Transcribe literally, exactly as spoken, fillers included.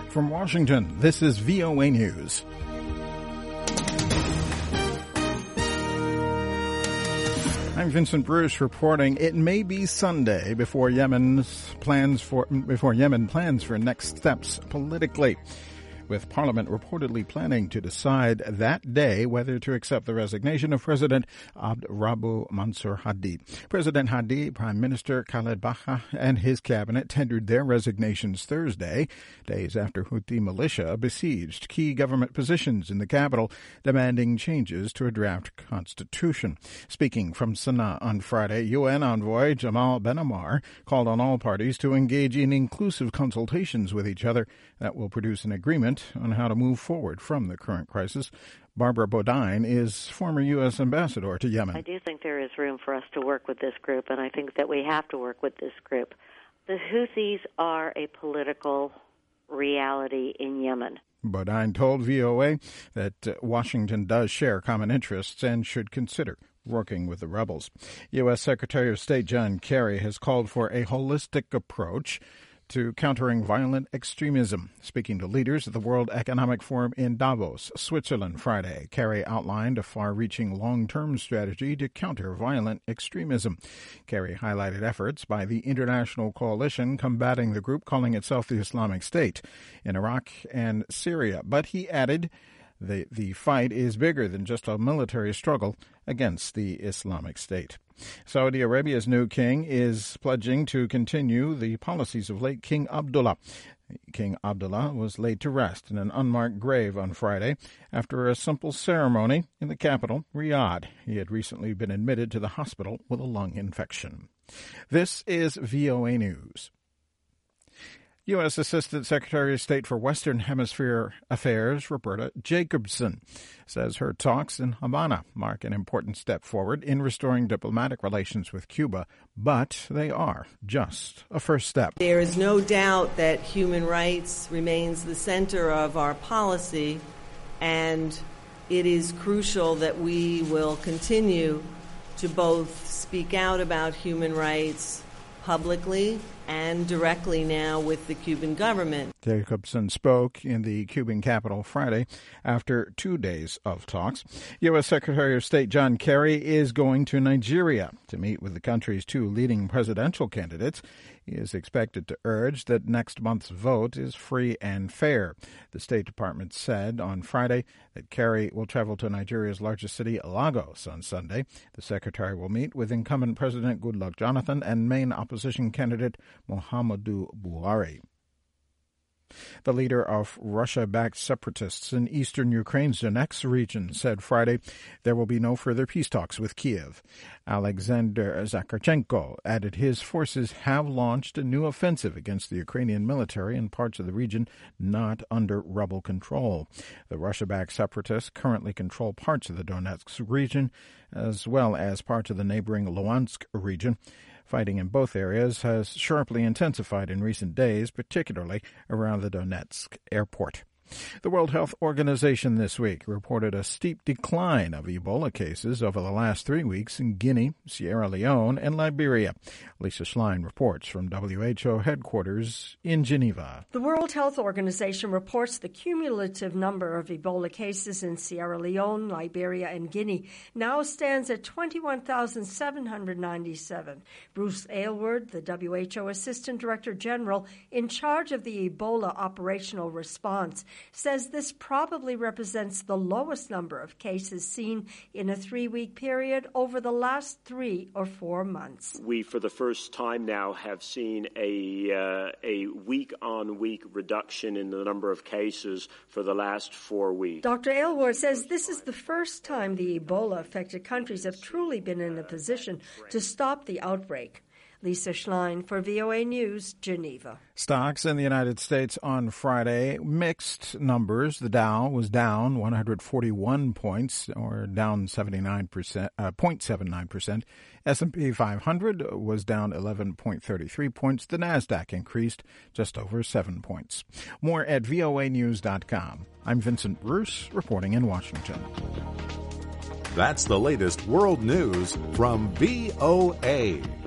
From Washington, this is V O A News. I'm Vincent Bruce reporting it may be Sunday before Yemen's plans for before Yemen plans for next steps politically, with Parliament reportedly planning to decide that day whether to accept the resignation of President Abd Rabbu Mansur Hadi. President Hadi, Prime Minister Khaled Baha, and his cabinet tendered their resignations Thursday, days after Houthi militia besieged key government positions in the capital, demanding changes to a draft constitution. Speaking from Sana'a on Friday, U N envoy Jamal Ben-Ammar called on all parties to engage in inclusive consultations with each other that will produce an agreement on how to move forward from the current crisis. Barbara Bodine is former U S ambassador to Yemen. I do think there is room for us to work with this group, and I think that we have to work with this group. The Houthis are a political reality in Yemen. Bodine told V O A that Washington does share common interests and should consider working with the rebels. U S Secretary of State John Kerry has called for a holistic approach to countering violent extremism. Speaking to leaders at the World Economic Forum in Davos, Switzerland, Friday, Kerry outlined a far-reaching long-term strategy to counter violent extremism. Kerry highlighted efforts by the international coalition combating the group calling itself the Islamic State in Iraq and Syria. But he added the, the fight is bigger than just a military struggle against the Islamic State. Saudi Arabia's new king is pledging to continue the policies of late King Abdullah. King Abdullah was laid to rest in an unmarked grave on Friday after a simple ceremony in the capital, Riyadh. He had recently been admitted to the hospital with a lung infection. This is V O A News. U S Assistant Secretary of State for Western Hemisphere Affairs, Roberta Jacobson, says her talks in Havana mark an important step forward in restoring diplomatic relations with Cuba, but they are just a first step. There is no doubt that human rights remains the center of our policy, and it is crucial that we will continue to both speak out about human rights publicly and directly now with the Cuban government. Jacobson spoke in the Cuban capital Friday after two days of talks. U S Secretary of State John Kerry is going to Nigeria to meet with the country's two leading presidential candidates. He is expected to urge that next month's vote is free and fair. The State Department said on Friday that Kerry will travel to Nigeria's largest city, Lagos, on Sunday. The secretary will meet with incumbent President Goodluck Jonathan and main opposition candidate Muhammadu Buhari. The leader of Russia-backed separatists in eastern Ukraine's Donetsk region said Friday there will be no further peace talks with Kiev. Alexander Zakarchenko added his forces have launched a new offensive against the Ukrainian military in parts of the region not under rebel control. The Russia-backed separatists currently control parts of the Donetsk region as well as parts of the neighboring Luhansk region. Fighting in both areas has sharply intensified in recent days, particularly around the Donetsk airport. The World Health Organization this week reported a steep decline of Ebola cases over the last three weeks in Guinea, Sierra Leone, and Liberia. Lisa Schlein reports from W H O headquarters in Geneva. The World Health Organization reports the cumulative number of Ebola cases in Sierra Leone, Liberia, and Guinea now stands at twenty-one thousand seven hundred ninety-seven. Bruce Aylward, the W H O Assistant Director General in charge of the Ebola operational response, says this probably represents the lowest number of cases seen in a three-week period over the last three or four months. We, for the first time now, have seen a uh, a week-on-week reduction in the number of cases for the last four weeks. Doctor Aylward says this is the first time the Ebola-affected countries have truly been in a position to stop the outbreak. Lisa Schlein for V O A News, Geneva. Stocks in the United States on Friday, mixed numbers. The Dow was down one hundred forty-one points, or down seventy-nine percent, uh, zero point seven nine percent. S and P five hundred was down eleven point three three points. The Nasdaq increased just over seven points. More at V O A news dot com. I'm Vincent Bruce, reporting in Washington. That's the latest world news from V O A.